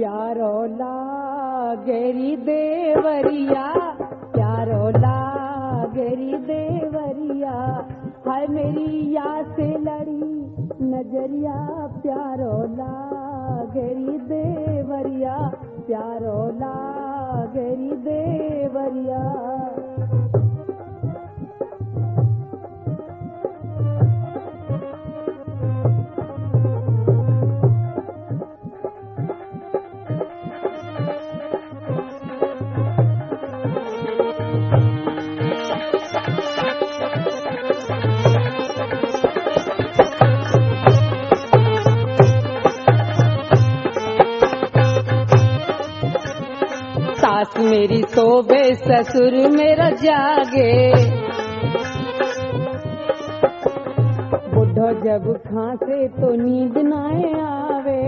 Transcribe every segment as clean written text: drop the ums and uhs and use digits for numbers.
प्यारो लागेरी देवरिया, प्यारो लागेरी देवरिया, हाय मेरी याद से लड़ी नजरिया, प्यारो लागेरी देवरिया, प्यारो लागेरी देवरिया। सास मेरी सोबे ससुर मेरा जागे, बुढ़ो जब खांसे तो नींद ना आवे।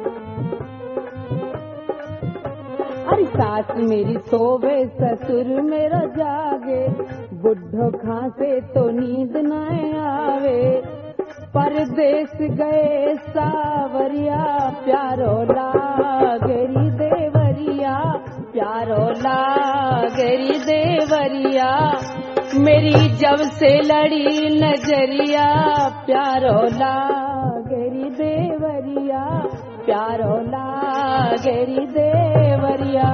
अरे सास मेरी सोबे ससुर मेरा जागे, बुढ़ो खांसे तो नींद ना आवे। परदेस गए सावरिया, प्यारो लागेरी देवरिया, प्यारो लागेरी देवरिया, मेरी जब से लड़ी नजरिया, प्यारो लागेरी देवरिया, प्यारो लागेरी देवरिया।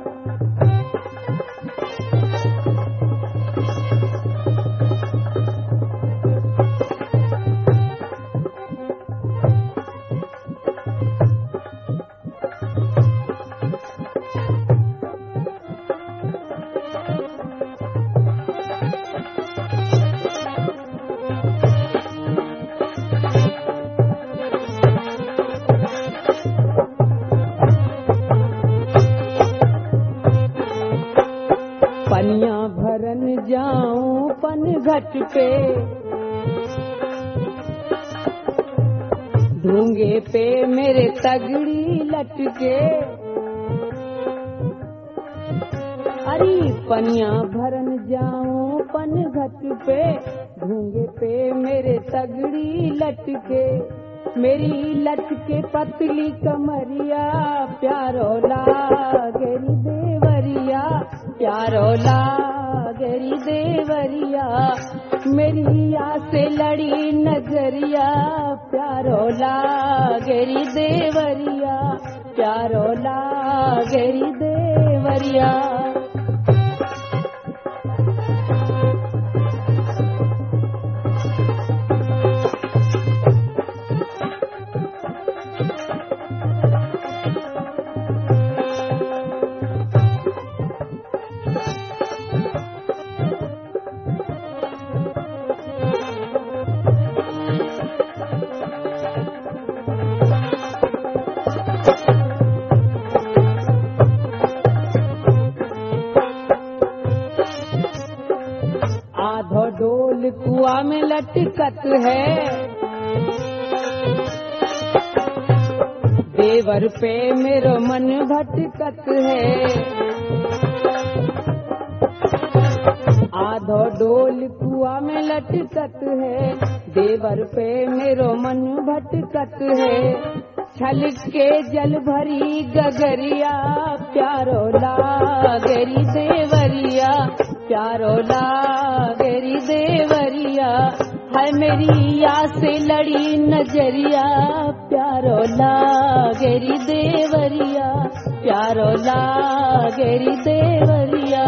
पनिया भरन जाऊं पनघट पे, ढूंगे पे मेरे तगड़ी लटके। अरे पनिया भरन जाऊं पनघट पे, ढूंगे पे मेरे तगड़ी लटके। मेरी लटके पतली कमरिया, प्यारो लागेरी देवरिया, प्यारो लागेरी देवरिया, मेरी याद से लड़ी नजरिया, प्यारो लागेरी देवरिया, प्यारो लागेरी देवरिया। आधो डोल कुआ में लटकत है, देवर पे मेरो मन भटकत है। आधो डोल कुआ में लटकत है, देवर पे मेरो मन भटकत है। छलक के जल भरी गगरिया, प्यारो लागेरी देवरिया, प्यारो लागेरी देवरिया, है मेरी याद से लड़ी नजरिया, प्यारो लागेरी देवरिया, प्यारो लागेरी देवरिया।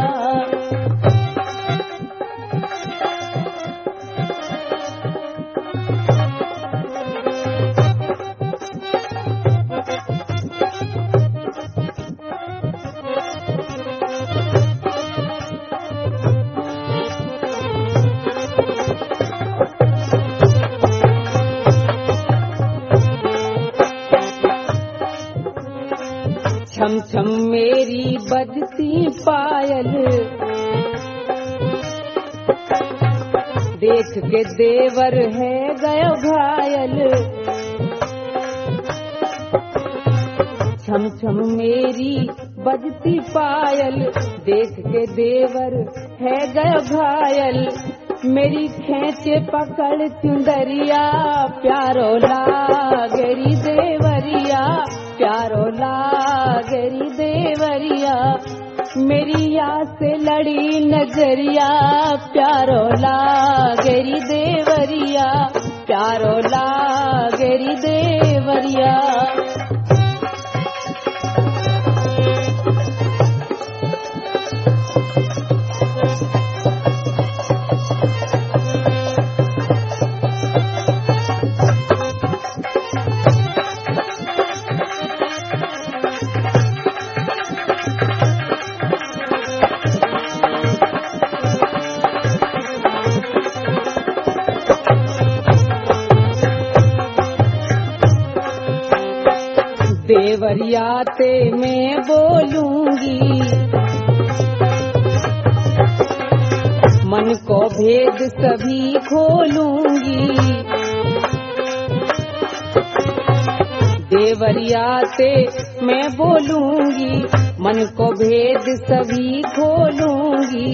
छम छम मेरी बजती पायल, देख के देवर है गयो घायल। छम छम मेरी बजती पायल, देख के देवर है गयो घायल। मेरी खेचे पकड़ चुंदरिया, प्यारो लागेरी देवरिया, प्यारो गेरी देवरिया, मेरी याद से लड़ी नजरिया, प्यारो लागेरी देवरिया, प्यारो लागेरी देवरिया। देवरिया ते मैं बोलूंगी, मन को भेद सभी खोलूंगी। देवरिया ते मैं बोलूंगी, मन को भेद सभी खोलूंगी।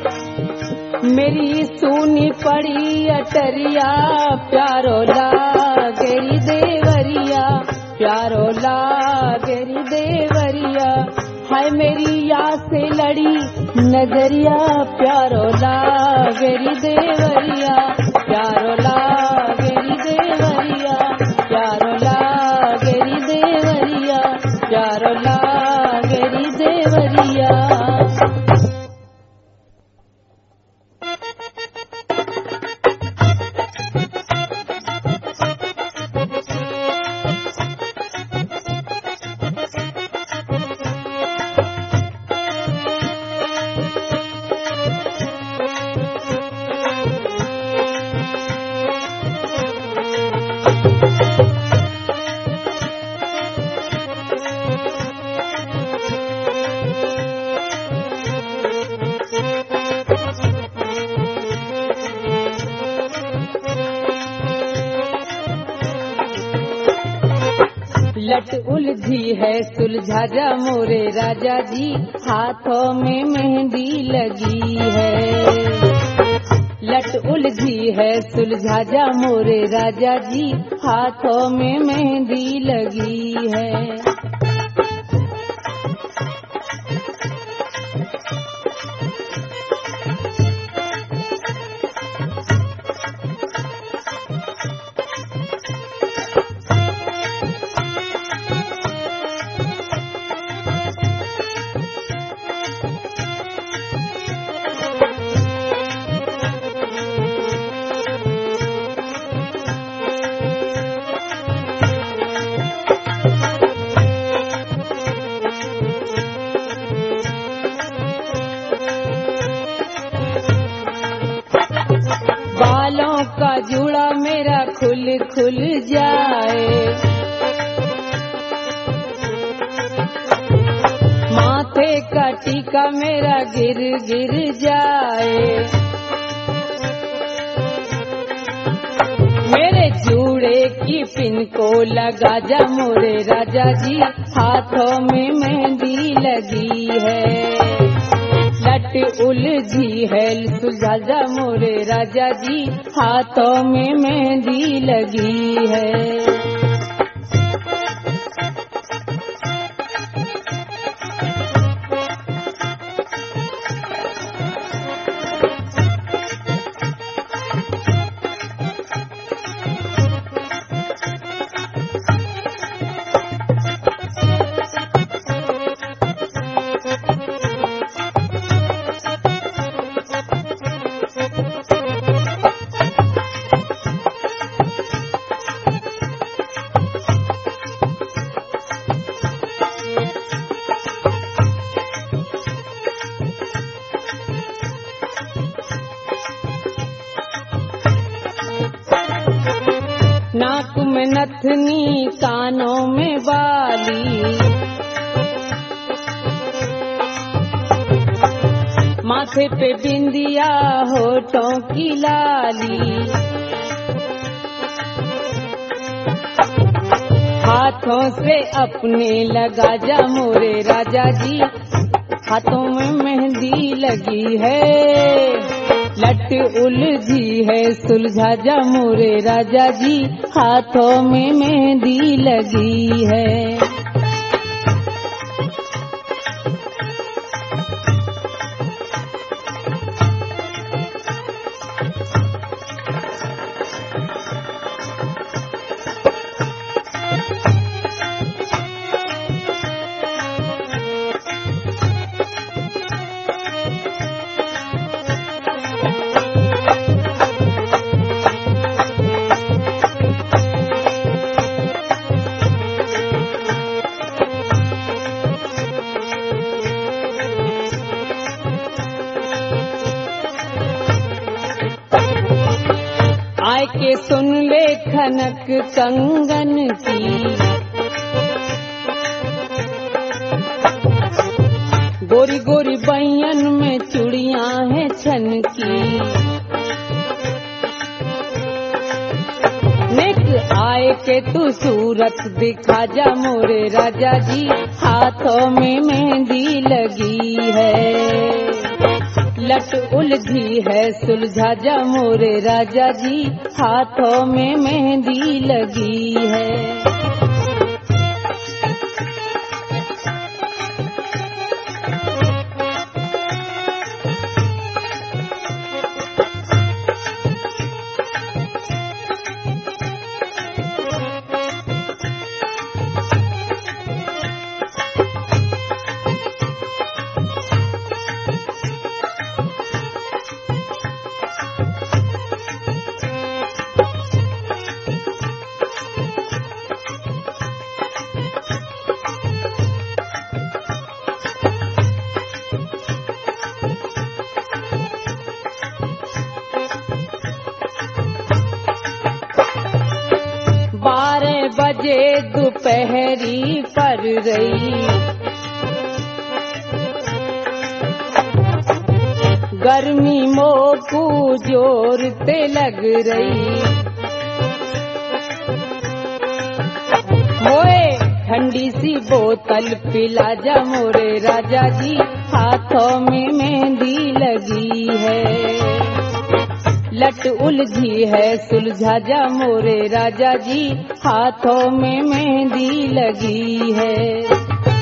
मेरी सुनी पड़ी अटरिया, प्यारो लागेरी देवरिया, प्यारो लागेरी देवरिया। हाय मेरी याद से लड़ी नजरिया, प्यारो लागेरी देवरिया, प्यारो लागेरी देवरिया, प्यारो लागेरी देवरिया, प्यारो लागेरी देवरिया। लट उलझी है सुलझा जा मोरे राजा जी, हाथों में मेहंदी लगी है। लट उलझी है सुलझा जा मोरे राजा जी, हाथों में मेहंदी लगी है। बालों का जूड़ा मेरा खुल खुल जाए, माथे का टीका मेरा गिर गिर जाए। मेरे जूड़े की पिन को लगा जा मोरे राजा जी, हाथों में मेहंदी लगी है। लट उलझी है सुलझा जा मोरे राजा जी, हाथों में मेहंदी लगी है। नाक में नथनी, कानों में बाली, माथे पे बिंदिया, होठों की लाली। हाथों से अपने लगा जा मोरे राजा जी, हाथों में मेहंदी लगी है। लट उलझी है सुलझा जा मोरे राजा जी, हाथों में मेहंदी लगी है। के सुन ले खनक कंगन की, गोरी गोरी बैयन में चूड़ियां हैं छन की। नेक आए के तू सूरत दिखा जा मोरे राजा जी, हाथों में मेहंदी लगी है। लट उलझी है सुलझा जा मोरे राजा जी, हाथों में मेहंदी लगी है। बजे दोपहरी पर रही, गर्मी मोकू जोर ते लग रही। होए ठंडी सी बोतल पिला जा मोरे राजा जी, हाथों में मेहंदी लगी है। लट उलझी है सुलझा जा मोरे राजा जी, हाथों में मेहंदी लगी है।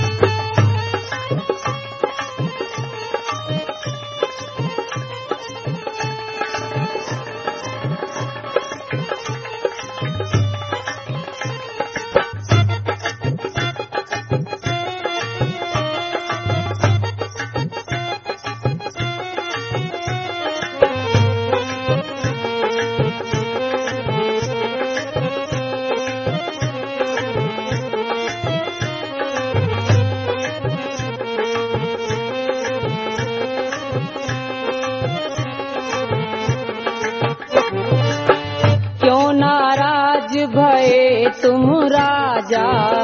भये तुम राजा,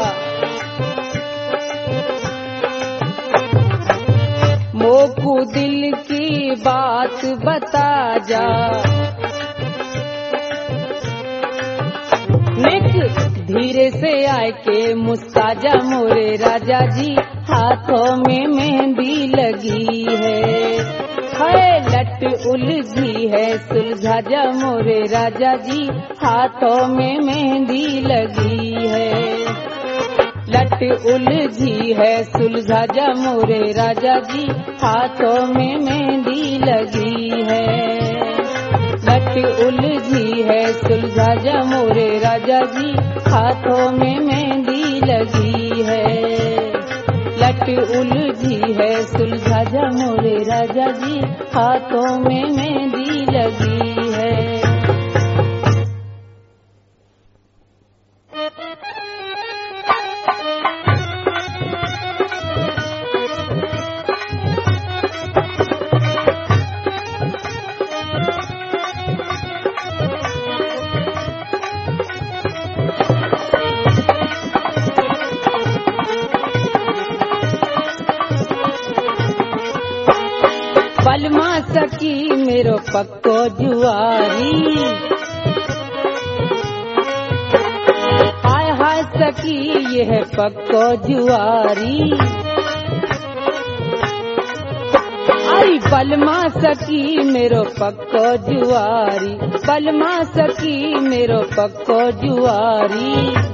मोकू दिल की बात बता जा। निक धीरे से आए के मुस्का जा मोरे राजा जी, हाथों में मेहंदी लगी है। लट उलझी है सुलझा जा मोरे राजा जी, हाथों में मेहंदी लगी है। लट उलझी है सुलझा जा मोरे राजा जी, हाथों में मेहंदी लगी है। लट उलझी है सुलझा जा मोरे राजा जी, हाथों में मेहंदी लगी है। लट उलझी है सुलझा जा मोरे राजा जी, हाथों में मेहंदी लगी है। बलमा सकी मेरो पक्को जुआरी, हाय हाय सकी ये है पक्को जुआरी। आई बलमा सकी मेरो पक्को जुआरी, बलमा सकी मेरो पक्को जुआरी।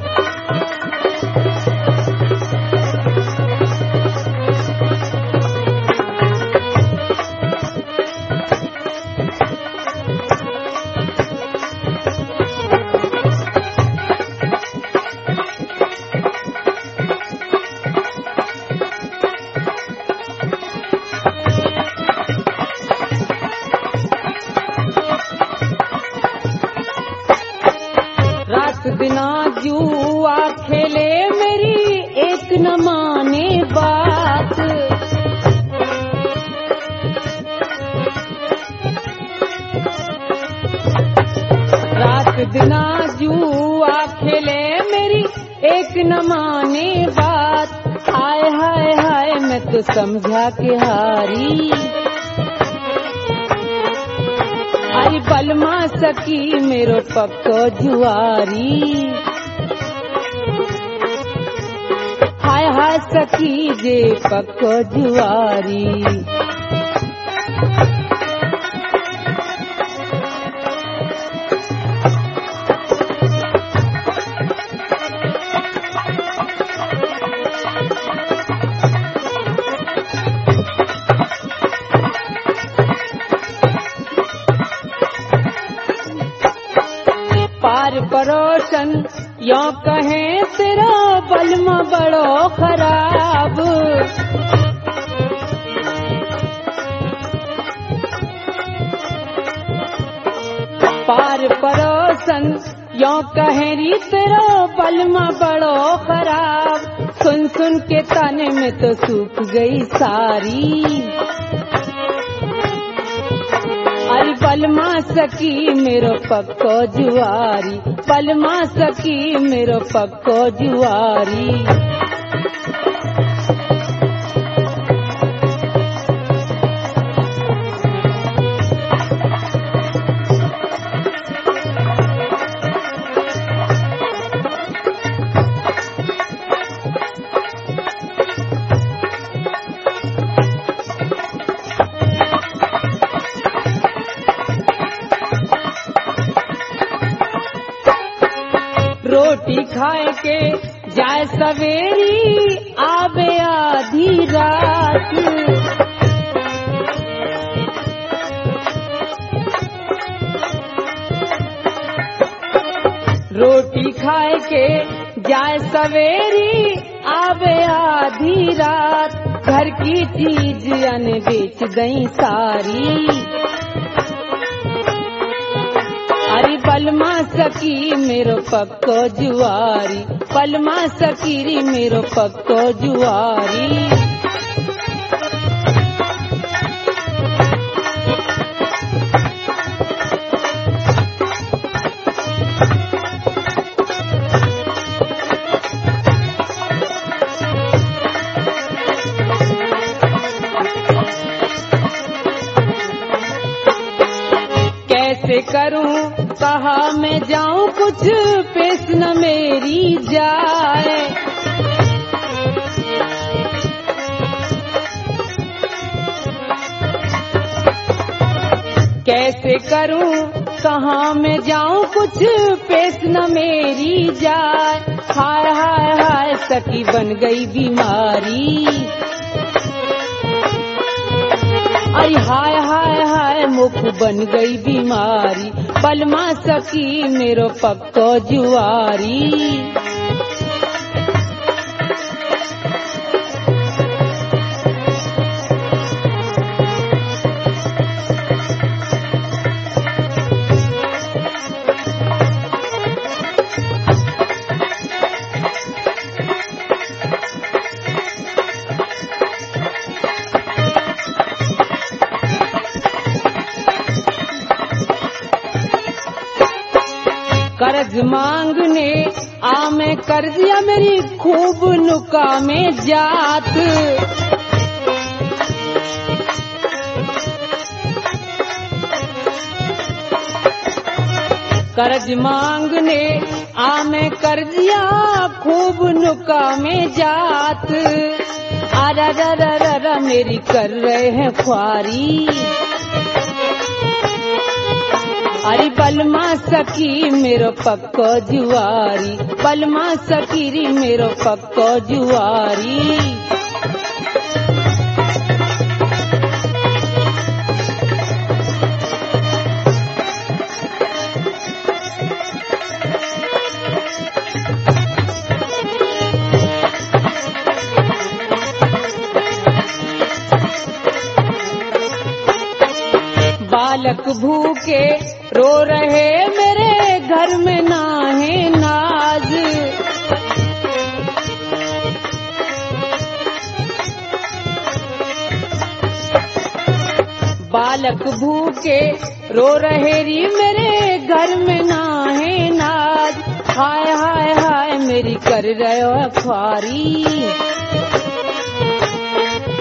रात बिना जू मैं तो समझा के हारी। अरे बलमा सकी मेरो पक्को जुआरी। हाय हाय सखी जे पक्को जुआरी। पार पड़ोसन यो कहे तेरा बलमा बड़ो खराब। पार पड़ोसन यो कहे री तेरा बलमा बड़ो खराब। सुन सुन के ताने में तो सूख गई सारी। अरे बलमा सकी मेरो पक्को जुआरी। बलमा सकी मेरो पक्को जुआरी। रोटी खाए के जाए सवेरी आवे आधी रात। रोटी खाए के जाए सवेरी आवे आधी रात। घर की चीज अन बेच दई सारी। अरे बलमा सकी मेरो पक्को जुआरी। बलमा सकीरी मेरो पक्को जुआरी। कैसे करूं कहा मैं जाऊं कुछ पेश न मेरी जाए। कैसे करूं कहा मैं जाऊं कुछ पेश न मेरी जाए। हाय हाय हाय सखी बन गई बीमारी। अरे हाय हाय हाय मुख बन गई बीमारी। बलमा सकी मेरो पक्को जुआरी। कर्ज मांगने आ मैं कर्जिया मेरी खूब नुका में जात। कर्ज मांगने आ मैं कर्जिया खूब नुका में जात। आरा मेरी कर रहे हैं ख्वारी। अरे बलमा सकी मेरो पक्को जुआरी। बलमा सकीरी मेरो पक्को जुआरी। बालक भूखे रो रहे मेरे घर में नाहे नाज। बालक भूखे रो रहे री मेरे घर में नाहे नाज। हाय हाय हाय मेरी कर रहे हो ख्वारी।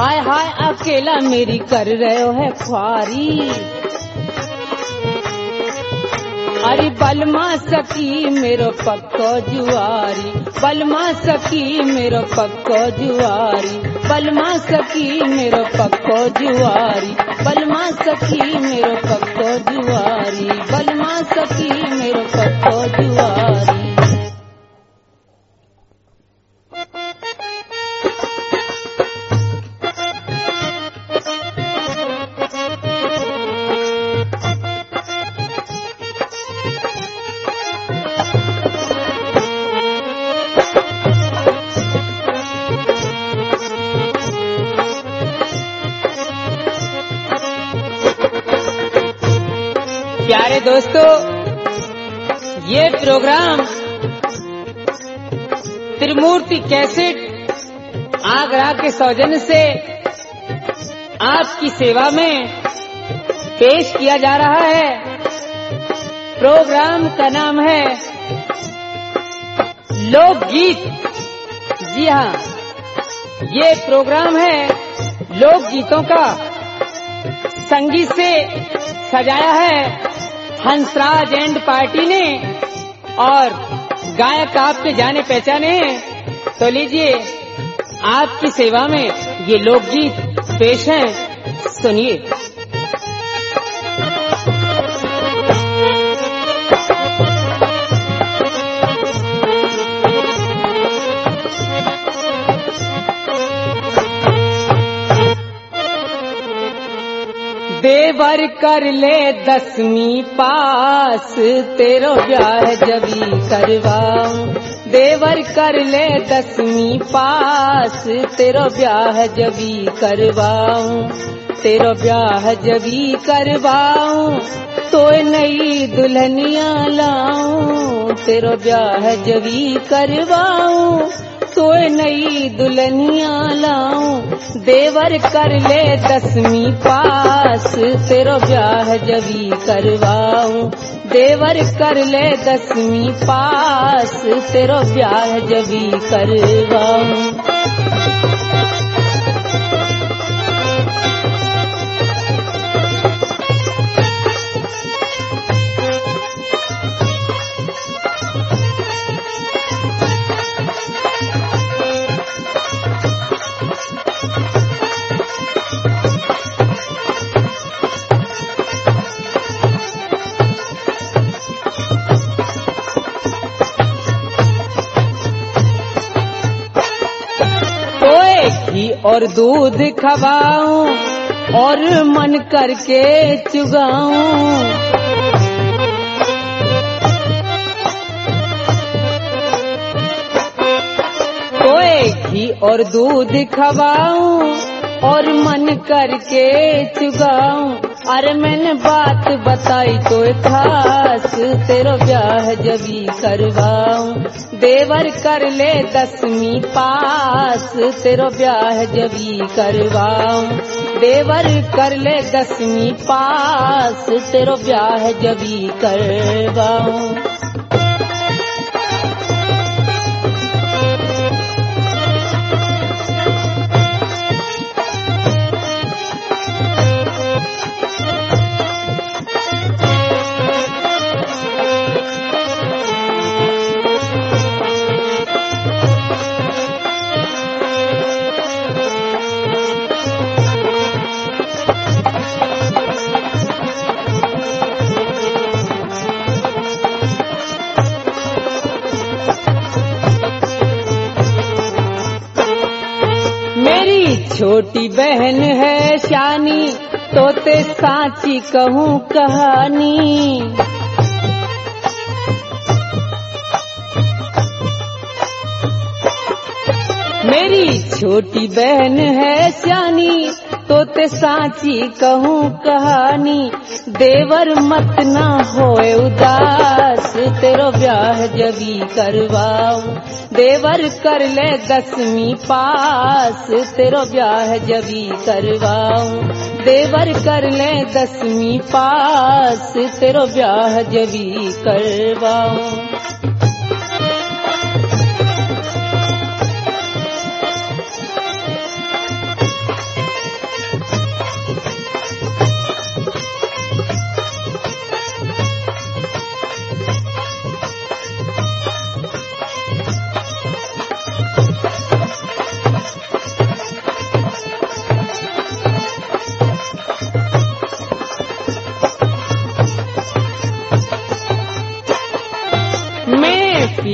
हाय हाय अकेला मेरी कर रहे हो है ख्वारी। अरे बलमा सखी मेरो पक्को जुआरी, बलमा सखी मेरो पक्को जुआरी, बलमा सखी मेरो पक्को जुआरी, बलमा सखी मेरो पक्को जुआरी, बलमा सखी मेरो पक्को जुआरी। प्यारे दोस्तों, ये प्रोग्राम त्रिमूर्ति कैसेट आगरा के सौजन्य से आपकी सेवा में पेश किया जा रहा है। प्रोग्राम का नाम है लोकगीत। जी हाँ, ये प्रोग्राम है लोकगीतों का। संगीत से सजाया है हंसराज एंड पार्टी ने और गायक आपके जाने पहचाने हैं। तो लीजिए आपकी सेवा में ये लोकगीत पेश हैं, सुनिए। देवर कर ले 10वीं पास, तेरो ब्याह जबी करवाऊं। देवर कर ले 10वीं पास, तेरो ब्याह जबी करवाऊं, तेरो ब्याह जबी करवाऊं, तो नई दुल्हनिया लाऊं, तेरो ब्याह जबी करवाऊं, तो नई दुल्हनिया लाऊं। देवर कर ले 10वीं पास, तेरो ब्याह जबी करवाऊं। देवर कर ले 10वीं पास, तेरो ब्याह जबी करवाऊं। घी और दूध खवाऊं और मन करके चुगाऊं। तोए घी और दूध खवाऊं और मन करके चुगाऊं। अरे मैंने बात बताई तो खास, तेरो ब्याह जबी करवाऊं। देवर कर ले 10वीं पास, तेरो ब्याह जबी करवाऊं। देवर कर ले 10वीं पास, तेरो ब्याह जबी करवाऊं। छोटी बहन है शानी, तोते साची कहूँ कहानी। मेरी छोटी बहन है शानी, तोते साची कहूँ कहानी। देवर मत ना होए उदास, तेरो ब्याह जबी करवाऊं। देवर कर ले 10वीं पास, तेरो ब्याह जबी करवाऊं। देवर कर ले 10वीं पास, तेरो ब्याह जबी करवाऊं।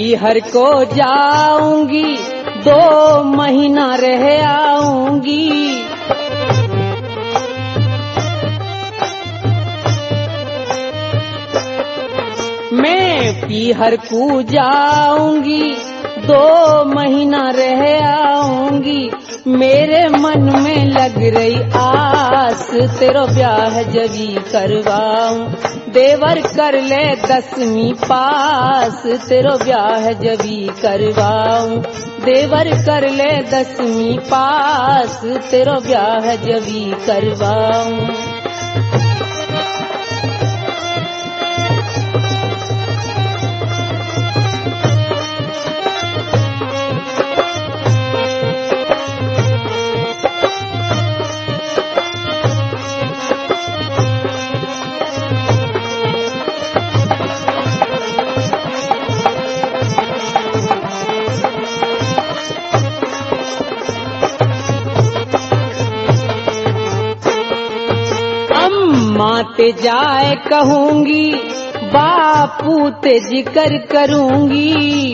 पीहर को जाऊंगी 2 महीना रह आऊंगी। मैं पीहर को जाऊंगी 2 महीना रह आऊंगी। मेरे मन में लग रही आस तेरो ब्याह जवी करवाऊं। देवर कर ले 10वीं पास तेरो ब्याह जवी करवाऊं। देवर कर ले 10वीं पास तेरो ब्याह जवी करवाऊं। माते जाए कहूंगी बापू ते जिक्र करूंगी।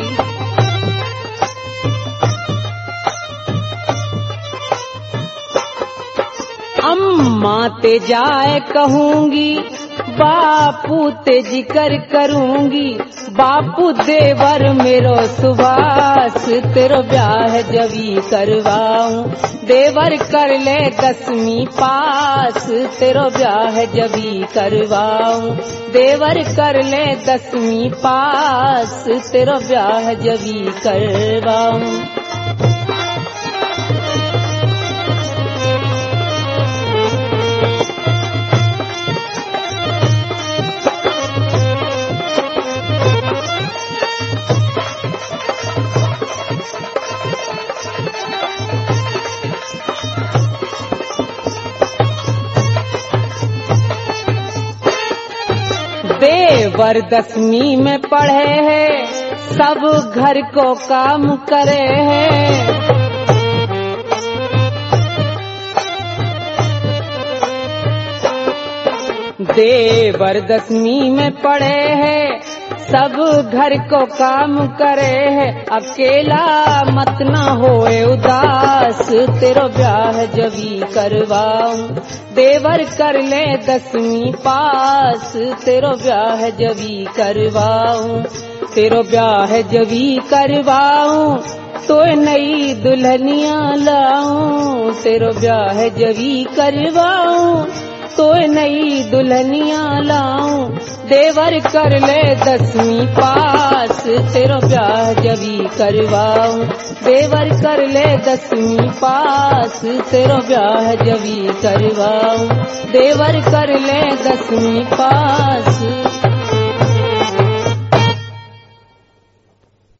अम्मा ते जाए कहूंगी बापू ते जिक्र करूंगी। बापू देवर मेरो सुभाष तेरो ब्याह जवी करवाऊं। देवर कर ले 10वीं पास तेरो ब्याह जवी करवाऊं। देवर कर ले 10वीं पास तेरो ब्याह जवी करवाऊं। देवर 10वीं में पढ़े हैं, सब घर को काम करे हैं। देवर 10वीं में पढ़े हैं, सब घर को काम करे है। अकेला मत न होए उदास तेरो ब्याह जवी करवाऊं। देवर कर ले 10वीं पास तेरो ब्याह जवी करवाऊं। तेरो ब्याह जवी करवाऊं तो नई दुल्हनिया लाऊं। तेरो ब्याह जवी करवाऊं तो नई दुल्हनिया लाऊं। देवर कर ले 10वीं पास तेरो ब्याह जवी करवाऊं। देवर कर ले 10वीं पास तेरो ब्याह जवी करवाऊं। देवर कर ले 10वीं पास।